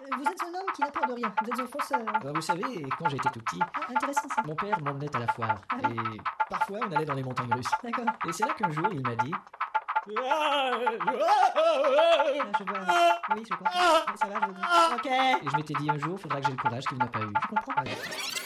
Vous êtes un homme qui n'a peur de rien. Vous êtes un fonceur. Vous savez, quand j'étais tout petit, Intéressant ça. mon père m'emmenait à la foire. Ah oui. Et parfois, on allait dans les montagnes russes. D'accord. Et c'est là qu'un jour, il m'a dit... Là, je vois. Oui, je comprends. Ça va, je dis. Ok. Et je m'étais dit un jour, il faudra que j'ai le courage qu'il n'a pas eu. Je comprends. Ouais.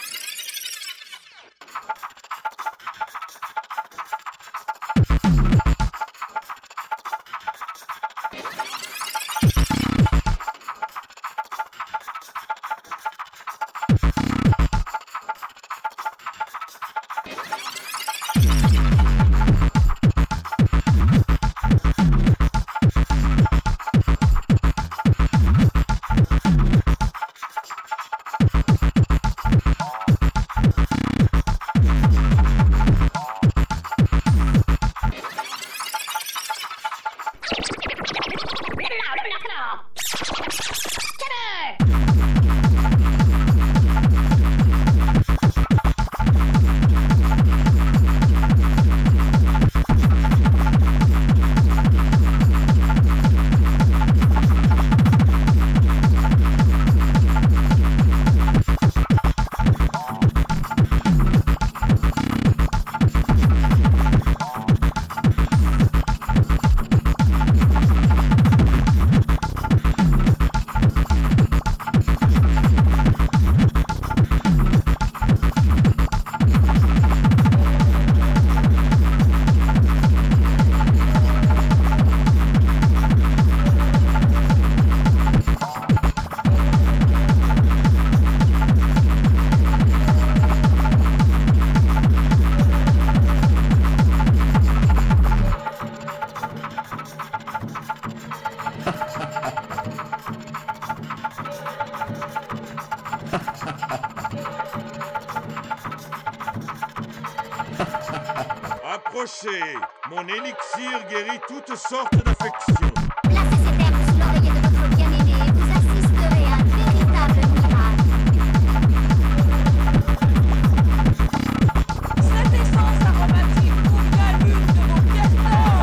Approchez, mon élixir guérit toutes sortes d'affections. Placez ces termes sous l'oreiller de votre bien-aimé et vous assisterez à un véritable miracle. Cette essence aromatique contient l'une de vos pièces d'or.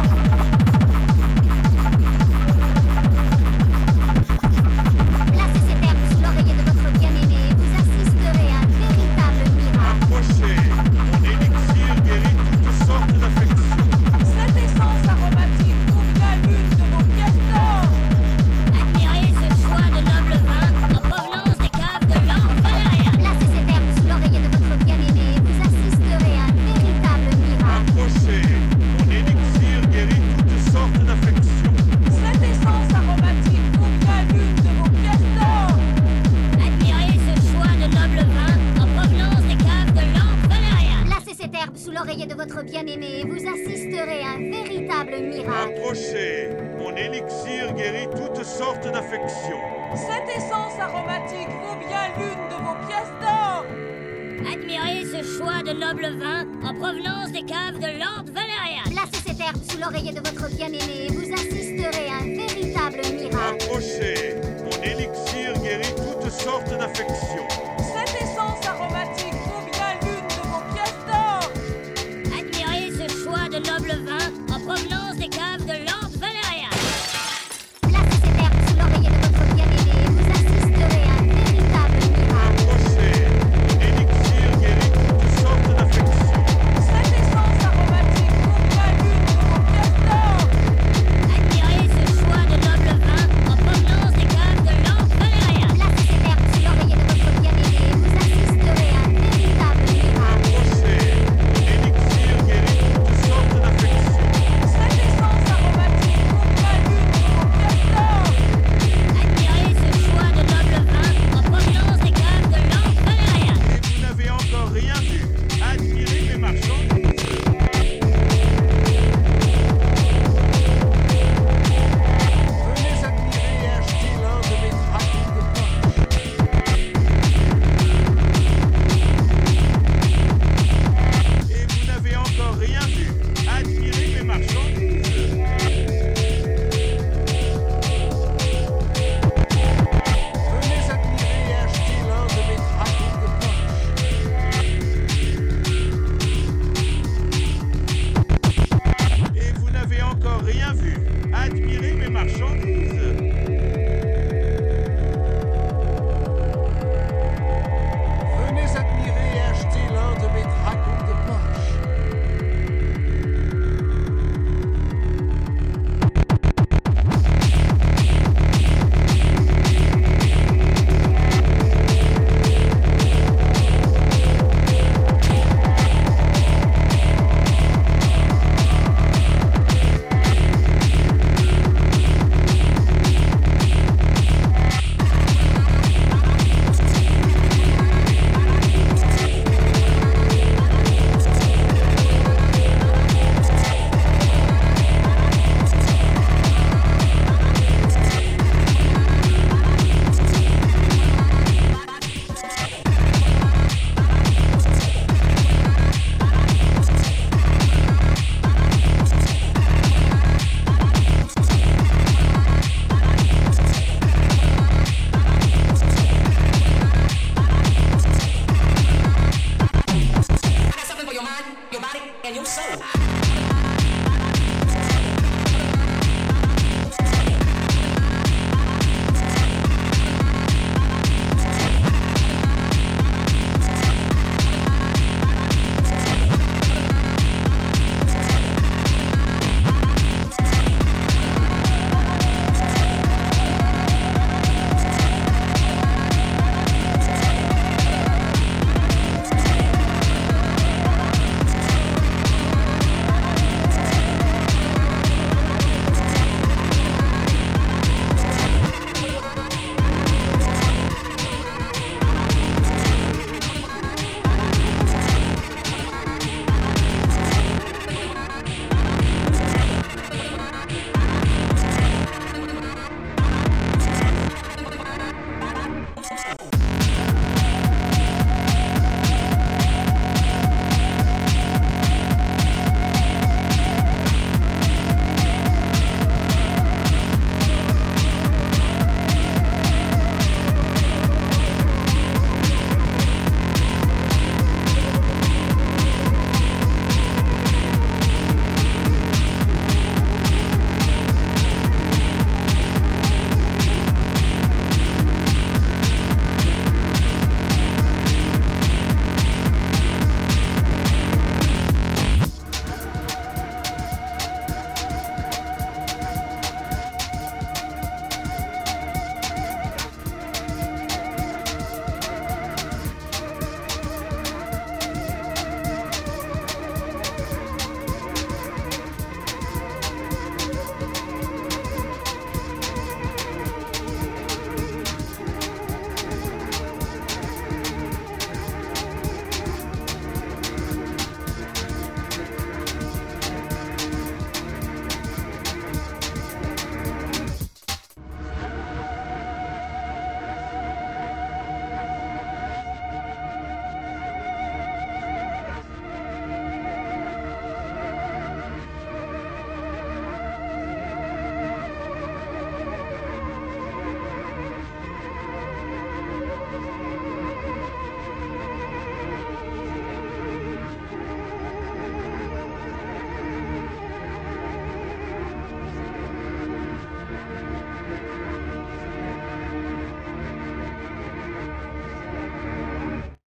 Placez ces termes sous l'oreiller de votre bien-aimé et vous assisterez à un véritable miracle. Approchez, mon élixir guérit toutes sortes d'affections. Cette essence aromatique contient l'une de vos pièces d'or. Admirez ce choix de noble vin en provenance des caves de l'Ambre Valérien. Placez ces termes sous l'oreiller de votre bien-aimé et vous assisterez à un véritable miracle. Approchez, mon élixir guérit toutes sortes d'affections. Cette essence aromatique contient l'une de vos pièces d'or. Admirez ce choix de noble vin en provenance des caves de l'Ambre Valérien. Placez cette herbe sous l'oreiller de votre bien-aimé et vous assisterez à un véritable miracle. Approchez, mon élixir guérit toutes sortes d'affections. Cette essence aromatique vaut bien l'une de vos pièces d'or. Admirez ce choix de noble vin en provenance des caves de Lord Valérien. Placez cette herbe sous l'oreiller de votre bien-aimé et vous assisterez à un véritable miracle. Approchez, mon élixir guérit toutes sortes d'affections.